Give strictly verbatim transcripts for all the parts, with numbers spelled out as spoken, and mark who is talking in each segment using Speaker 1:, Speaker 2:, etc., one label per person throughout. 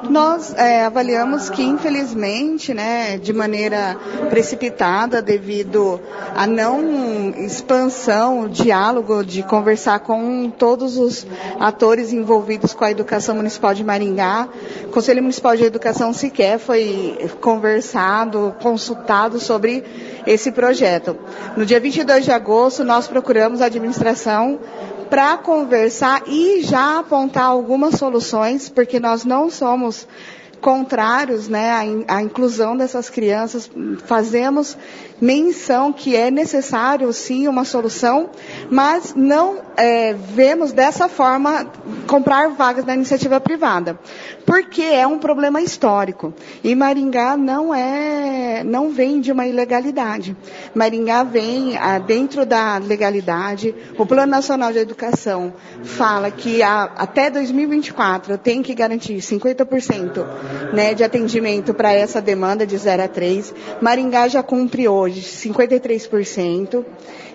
Speaker 1: Nós é, avaliamos que, infelizmente, né, de maneira precipitada, devido à não expansão, diálogo, de conversar com todos os atores envolvidos com a educação municipal de Maringá, o Conselho Municipal de Educação sequer foi conversado, consultado sobre esse projeto. No dia vinte e dois de agosto, nós procuramos a administração para conversar e já apontar algumas soluções, porque nós não somos contrários, né, à, à inclusão dessas crianças. Fazemos menção que é necessário, sim, uma solução, mas não é, vemos dessa forma comprar vagas na iniciativa privada, porque é um problema histórico. E Maringá não é, não vem de uma ilegalidade. Maringá vem ah, dentro da legalidade. O Plano Nacional de Educação fala que a, até dois mil e vinte e quatro tem que garantir cinquenta por cento, né, de atendimento para essa demanda de zero a três. Maringá já cumpre hoje cinquenta e três por cento.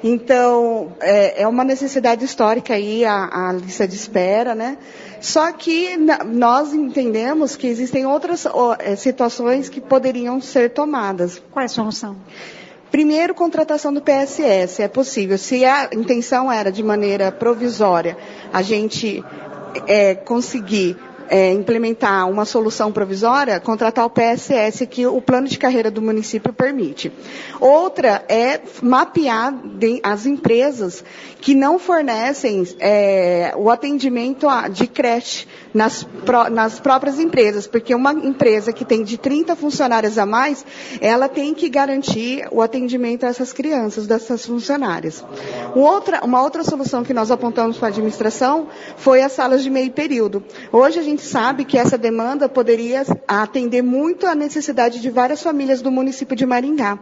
Speaker 1: Então, é, é uma necessidade histórica aí a, a lista de espera, né? Só que na, nós entendemos que existem outras ó, é, situações que poderiam ser tomadas.
Speaker 2: Qual é a solução?
Speaker 1: Primeiro, contratação do P S S. É possível. Se a intenção era de maneira provisória a gente é, conseguir É, implementar uma solução provisória, contratar o P S S, que o plano de carreira do município permite. Outra é mapear de, as empresas que não fornecem é, o atendimento a, de creche nas, pró, nas próprias empresas, porque uma empresa que tem de trinta funcionários a mais, ela tem que garantir o atendimento a essas crianças, dessas funcionárias. Outra, uma outra solução que nós apontamos para a administração foi as salas de meio período. Hoje a gente sabe que essa demanda poderia atender muito a necessidade de várias famílias do município de Maringá.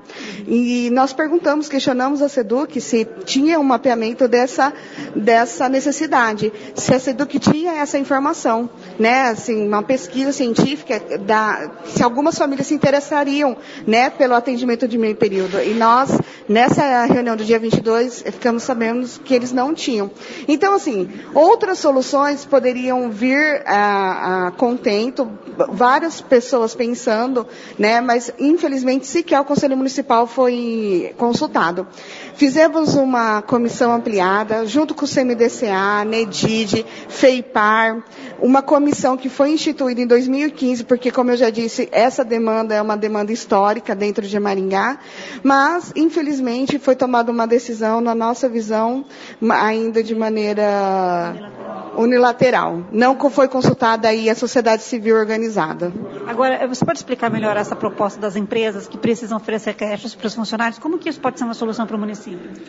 Speaker 1: E nós perguntamos, questionamos a SEDUC se tinha um mapeamento dessa, dessa necessidade, se a SEDUC tinha essa informação, né, assim, uma pesquisa científica da, se algumas famílias se interessariam, né, pelo atendimento de meio período. E nós, nessa reunião do dia vinte e dois, ficamos sabendo que eles não tinham. Então, assim, outras soluções poderiam vir a a contento, várias pessoas pensando, né, mas infelizmente sequer o Conselho Municipal foi consultado. Fizemos uma comissão ampliada, junto com o C M D C A, NEDID, FEIPAR, uma comissão que foi instituída em dois mil e quinze, porque, como eu já disse, essa demanda é uma demanda histórica dentro de Maringá, mas, infelizmente, foi tomada uma decisão, na nossa visão, ainda de maneira unilateral. Não foi consultada aí a sociedade civil organizada.
Speaker 2: Agora, você pode explicar melhor essa proposta das empresas que precisam oferecer creches para os funcionários? Como que isso pode ser uma solução para o município?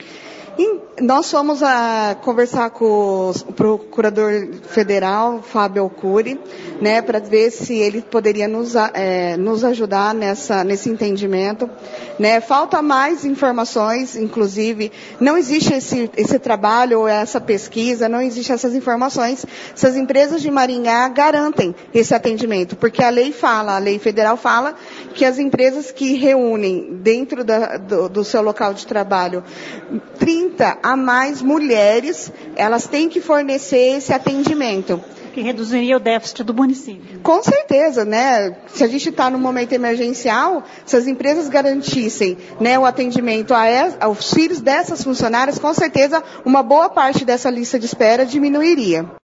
Speaker 1: E nós fomos a conversar com o procurador federal, Fábio Alcuri, né, para ver se ele poderia nos, é, nos ajudar nessa, nesse entendimento. Né. Falta mais informações, inclusive, não existe esse, esse trabalho ou essa pesquisa, não existe essas informações se as empresas de Maringá garantem esse atendimento, porque a lei fala, a lei federal fala que as empresas que reúnem dentro da, do, do seu local de trabalho trinta a mais mulheres, elas têm que fornecer esse atendimento.
Speaker 2: Que reduziria o déficit do município.
Speaker 1: Com certeza, né? Se a gente está num momento emergencial, se as empresas garantissem, né, o atendimento a, aos filhos dessas funcionárias, com certeza uma boa parte dessa lista de espera diminuiria.